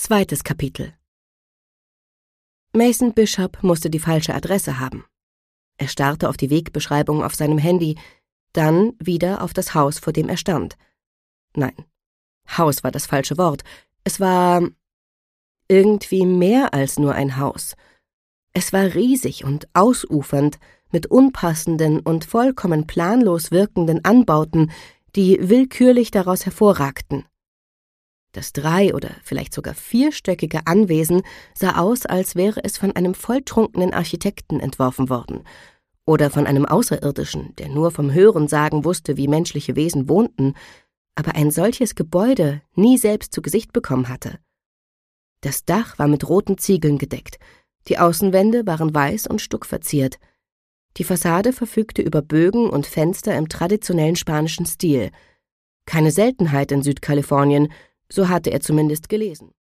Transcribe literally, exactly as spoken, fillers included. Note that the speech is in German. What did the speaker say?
Zweites Kapitel. Mason Bishop musste die falsche Adresse haben. Er starrte auf die Wegbeschreibung auf seinem Handy, dann wieder auf das Haus, vor dem er stand. Nein, Haus war das falsche Wort. Es war irgendwie mehr als nur ein Haus. Es war riesig und ausufernd, mit unpassenden und vollkommen planlos wirkenden Anbauten, die willkürlich daraus hervorragten. Das drei- oder vielleicht sogar vierstöckige Anwesen sah aus, als wäre es von einem volltrunkenen Architekten entworfen worden oder von einem Außerirdischen, der nur vom Hörensagen wusste, wie menschliche Wesen wohnten, aber ein solches Gebäude nie selbst zu Gesicht bekommen hatte. Das Dach war mit roten Ziegeln gedeckt, die Außenwände waren weiß und stuckverziert. Die Fassade verfügte über Bögen und Fenster im traditionellen spanischen Stil. Keine Seltenheit in Südkalifornien, so hatte er zumindest gelesen.